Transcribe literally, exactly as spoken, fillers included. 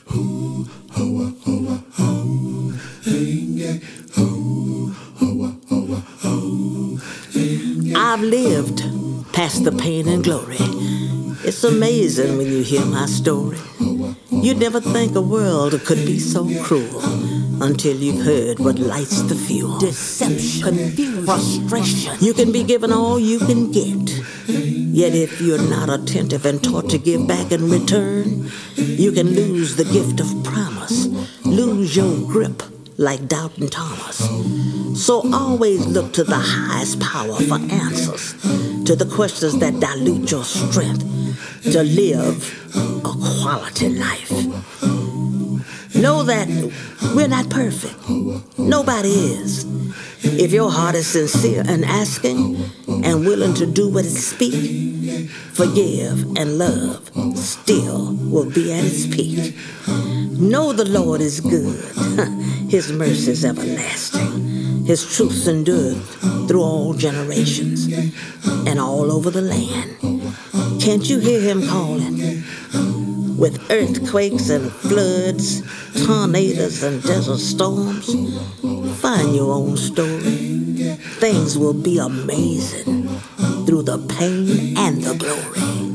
I've lived past the pain and glory. It's amazing when you hear my story. You'd never think a world could be so cruel until you've heard what lights the fuel. Deception, confusion, frustration. You can be given all you can get. Yet if you're not attentive and taught to give back in return, you can lose the gift of promise, lose your grip like Doubting Thomas. So always look to the highest power for answers to the questions that dilute your strength to live a quality life. Know that we're not perfect. Nobody is. If your heart is sincere and asking and willing to do what it speaks, forgive and love still will be at its peak. Know the Lord is good. His mercy is everlasting. His truths endure through all generations and all over the land. Can't you hear him calling? With earthquakes and floods, tornadoes and desert storms, find your own story. Things will be amazing through the pain and the glory.